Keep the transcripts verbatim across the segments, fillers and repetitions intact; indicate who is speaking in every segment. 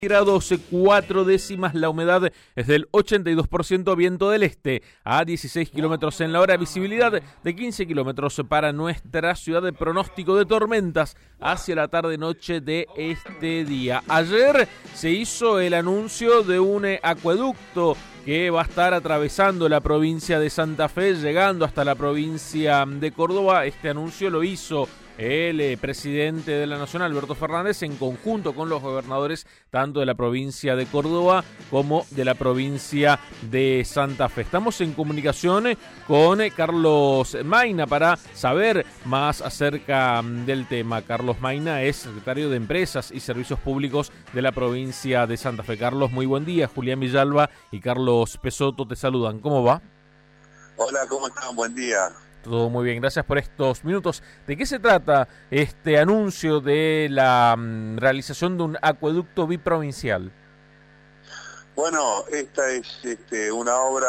Speaker 1: Grados cuatro décimas, la humedad es del ochenta y dos por ciento, viento del este a dieciséis kilómetros en la hora, visibilidad de quince kilómetros para nuestra ciudad, de pronóstico de tormentas hacia la tarde-noche de este día. Ayer se hizo el anuncio de un acueducto que va a estar atravesando la provincia de Santa Fe, llegando hasta la provincia de Córdoba. Este anuncio lo hizo el eh, presidente de la Nación, Alberto Fernández, en conjunto con los gobernadores tanto de la provincia de Córdoba como de la provincia de Santa Fe. Estamos en comunicación con eh, Carlos Maina para saber más acerca del tema. Carlos Maina es secretario de Empresas y Servicios Públicos de la provincia de Santa Fe. Carlos, muy buen día. Julián Villalba y Carlos Pesotto te saludan. ¿Cómo va?
Speaker 2: Hola, ¿cómo están? Buen día.
Speaker 1: Todo muy bien, gracias por estos minutos. ¿De qué se trata este anuncio de la um, realización de un acueducto biprovincial?
Speaker 2: Bueno, esta es este, una obra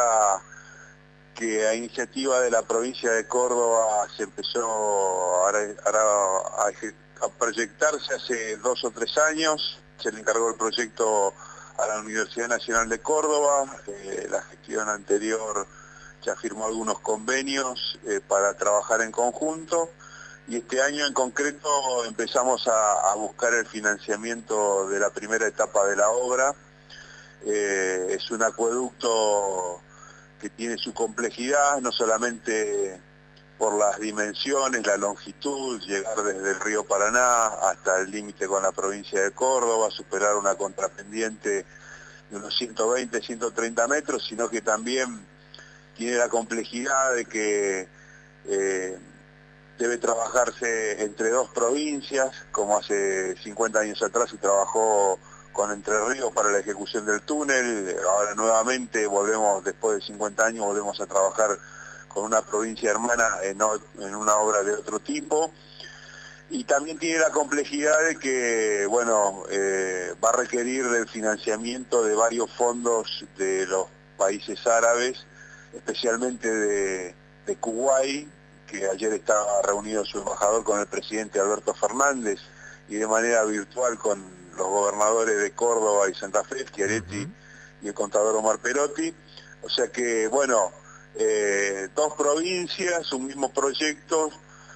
Speaker 2: que a iniciativa de la provincia de Córdoba se empezó a, a, a proyectarse hace dos o tres años. Se le encargó el proyecto a la Universidad Nacional de Córdoba. Eh, la gestión anterior ya firmó algunos convenios eh, para trabajar en conjunto, y este año en concreto empezamos a, a buscar el financiamiento de la primera etapa de la obra. Eh, es un acueducto que tiene su complejidad, no solamente por las dimensiones, la longitud, llegar desde el río Paraná hasta el límite con la provincia de Córdoba, superar una contrapendiente de unos ciento veinte, ciento treinta metros, sino que también tiene la complejidad de que eh, debe trabajarse entre dos provincias, como hace cincuenta años atrás se trabajó con Entre Ríos para la ejecución del túnel. Ahora nuevamente volvemos, después de cincuenta años, volvemos a trabajar con una provincia hermana en, en una obra de otro tipo. Y también tiene la complejidad de que, bueno, eh, va a requerir el financiamiento de varios fondos de los países árabes, especialmente de, de Kuwait, que ayer estaba reunido su embajador con el presidente Alberto Fernández, y de manera virtual con los gobernadores de Córdoba y Santa Fe, Schiaretti, uh-huh, y el contador Omar Perotti. O sea que, bueno, eh, dos provincias, un mismo proyecto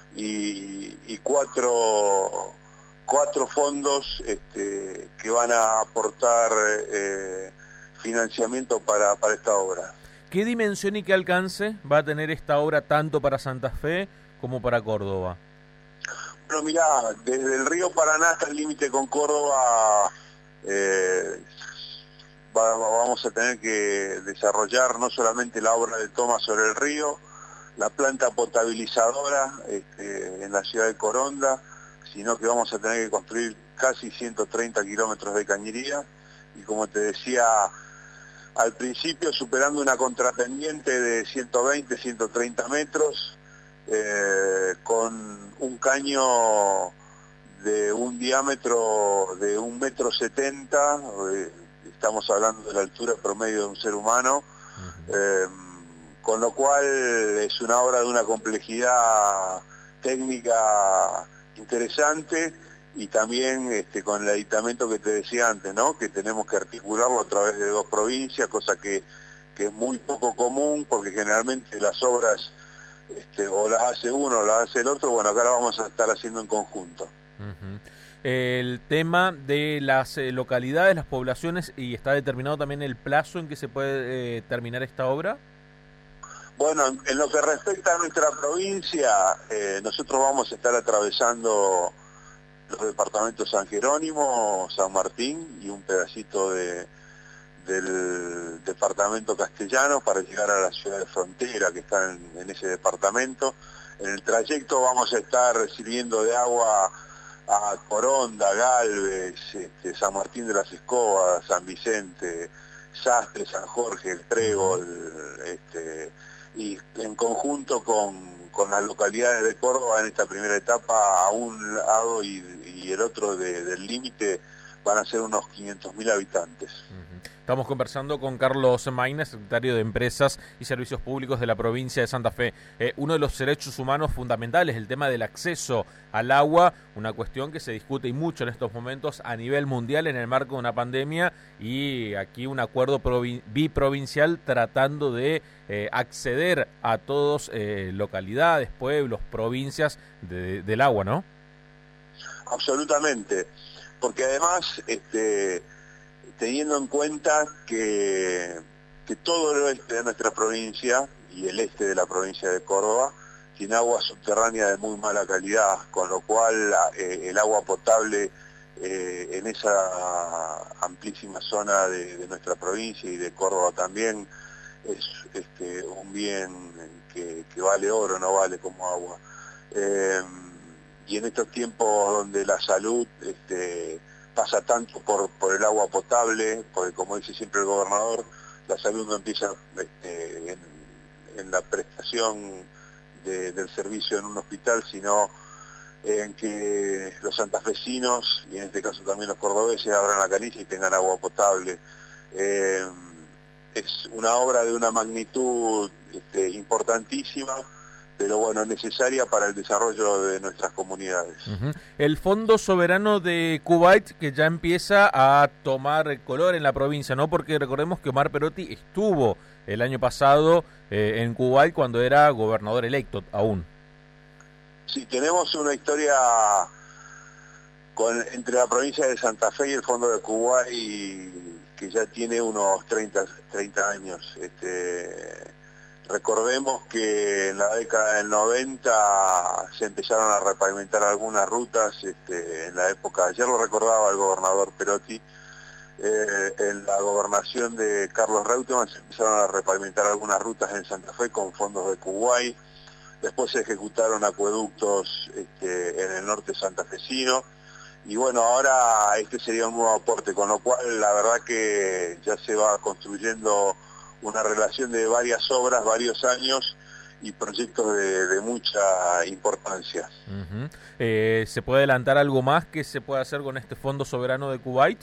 Speaker 2: y, y cuatro, cuatro fondos este, que van a aportar eh, financiamiento para, para esta obra.
Speaker 1: ¿Qué dimensión y qué alcance va a tener esta obra tanto para Santa Fe como para Córdoba?
Speaker 2: Bueno, mirá, desde el río Paraná hasta el límite con Córdoba eh, va, vamos a tener que desarrollar no solamente la obra de toma sobre el río, la planta potabilizadora este, en la ciudad de Coronda, sino que vamos a tener que construir casi ciento treinta kilómetros de cañería, y como te decía al principio, superando una contrapendiente de ciento veinte, ciento treinta metros, eh, con un caño de un diámetro de un metro setenta, eh, estamos hablando de la altura promedio de un ser humano, uh-huh, eh, con lo cual es una obra de una complejidad técnica interesante, y también este, con el aditamento que te decía antes, ¿no? Que tenemos que articularlo a través de dos provincias, cosa que, que es muy poco común, porque generalmente las obras este, o las hace uno o las hace el otro. Bueno, acá las vamos a estar haciendo en conjunto.
Speaker 1: Uh-huh. El tema de las eh, localidades, las poblaciones, ¿y está determinado también el plazo en que se puede eh, terminar esta obra?
Speaker 2: Bueno, en lo que respecta a nuestra provincia, eh, nosotros vamos a estar atravesando los departamentos San Jerónimo, San Martín y un pedacito de, del departamento Castellano para llegar a la ciudad de Frontera, que está en, en ese departamento. En el trayecto vamos a estar sirviendo de agua a Coronda, Galvez, este, San Martín de las Escobas, San Vicente, Sastre, San Jorge, El Trébol, este, y en conjunto con con las localidades de Córdoba en esta primera etapa, a un lado y, y el otro de, del límite van a ser unos quinientos mil habitantes.
Speaker 1: Estamos conversando con Carlos Mayna, secretario de Empresas y Servicios Públicos de la provincia de Santa Fe. Eh, uno de los derechos humanos fundamentales, el tema del acceso al agua, una cuestión que se discute y mucho en estos momentos a nivel mundial en el marco de una pandemia, y aquí un acuerdo provi- biprovincial tratando de eh, acceder a todos, eh, localidades, pueblos, provincias de, del agua, ¿no?
Speaker 2: Absolutamente, porque además, este, teniendo en cuenta que, que todo el oeste de nuestra provincia y el este de la provincia de Córdoba tiene agua subterránea de muy mala calidad, con lo cual eh, el agua potable eh, en esa amplísima zona de, de nuestra provincia y de Córdoba también es este, un bien que, que vale oro, no vale como agua. Eh, y en estos tiempos donde la salud este, pasa tanto por, por el agua potable, porque como dice siempre el gobernador, la salud no empieza este, en, en la prestación de, del servicio en un hospital, sino en que los santafesinos, y en este caso también los cordobeses, abran la canilla y tengan agua potable. Eh, es una obra de una magnitud este, importantísima, pero bueno, necesaria para el desarrollo de nuestras comunidades.
Speaker 1: Uh-huh. El Fondo Soberano de Kuwait, que ya empieza a tomar color en la provincia, ¿no? Porque recordemos que Omar Perotti estuvo el año pasado eh, en Kuwait cuando era gobernador electo aún.
Speaker 2: Sí, tenemos una historia con, entre la provincia de Santa Fe y el Fondo de Kuwait que ya tiene unos treinta años. Este, recordemos que en la década del noventa se empezaron a repavimentar algunas rutas, este, en la época, ayer lo recordaba el gobernador Perotti, eh, en la gobernación de Carlos Reutemann se empezaron a repavimentar algunas rutas en Santa Fe con fondos de Kuwait. Después se ejecutaron acueductos este, en el norte santafesino, y bueno, ahora este sería un nuevo aporte, con lo cual la verdad que ya se va construyendo una relación de varias obras, varios años y proyectos de, de mucha importancia.
Speaker 1: Uh-huh. eh, ¿Se puede adelantar algo más que se pueda hacer con este Fondo Soberano de Kuwait?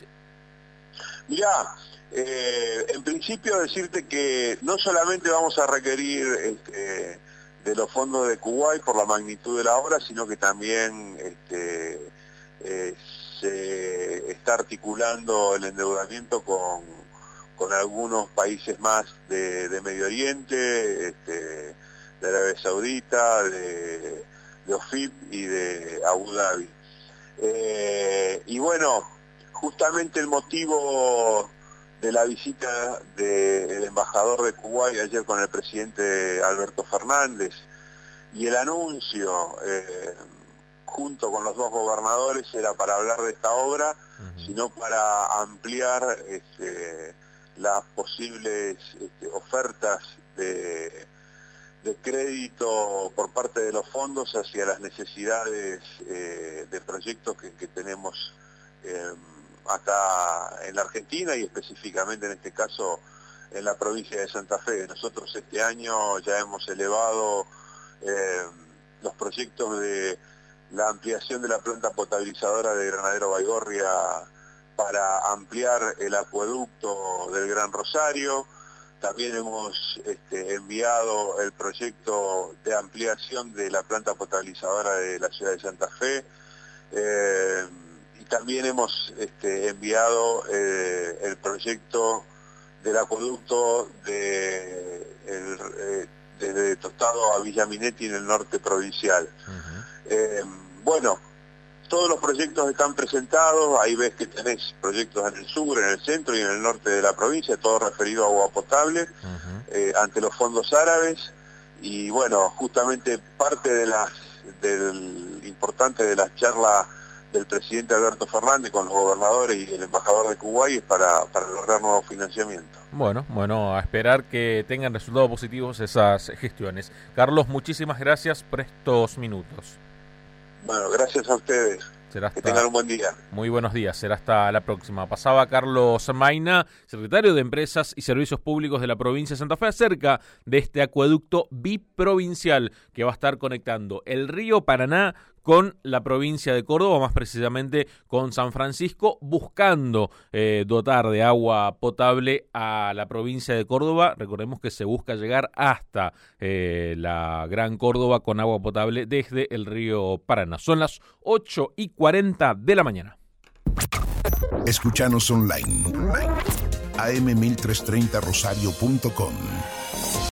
Speaker 2: Mirá, eh, en principio decirte que no solamente vamos a requerir este, de los fondos de Kuwait por la magnitud de la obra, sino que también este, eh, se está articulando el endeudamiento con, con algunos países más de, de Medio Oriente, este, de Arabia Saudita, de, de O F I P y de Abu Dhabi. Eh, y bueno, justamente el motivo de la visita del embajador de Kuwait ayer con el presidente Alberto Fernández y el anuncio eh, junto con los dos gobernadores era para hablar de esta obra, uh-huh. sino para ampliar este, las posibles este, ofertas de, de crédito por parte de los fondos hacia las necesidades eh, de proyectos que, que tenemos eh, acá en la Argentina y específicamente en este caso en la provincia de Santa Fe. Nosotros este año ya hemos elevado eh, los proyectos de la ampliación de la planta potabilizadora de Granadero Baigorria para ampliar el acueducto del Gran Rosario. También hemos este, enviado el proyecto de ampliación de la planta potabilizadora de la ciudad de Santa Fe. Eh, y también hemos este, enviado eh, el proyecto del acueducto de, el, eh, desde Tostado a Villa Minetti en el norte provincial. Uh-huh. eh, bueno, todos los proyectos están presentados, ahí ves que tenés proyectos en el sur, en el centro y en el norte de la provincia, todo referido a agua potable, uh-huh. eh, ante los fondos árabes, y bueno, justamente parte de las del importante de las charlas del presidente Alberto Fernández con los gobernadores y el embajador de Kuwait es para, para lograr nuevos financiamientos.
Speaker 1: Bueno, bueno, a esperar que tengan resultados positivos esas gestiones. Carlos, muchísimas gracias por estos minutos.
Speaker 2: Bueno, gracias a ustedes.
Speaker 1: Será hasta...
Speaker 2: Que tengan un buen día.
Speaker 1: Muy buenos días, será hasta la próxima. Pasaba Carlos Mayna, secretario de Empresas y Servicios Públicos de la provincia de Santa Fe, acerca de este acueducto biprovincial que va a estar conectando el río Paraná con la provincia de Córdoba, más precisamente con San Francisco, buscando eh, dotar de agua potable a la provincia de Córdoba. Recordemos que se busca llegar hasta eh, la Gran Córdoba con agua potable desde el río Paraná. Son las ocho y cuarenta de la mañana.
Speaker 3: Escuchanos online. a eme mil trescientos treinta rosario punto com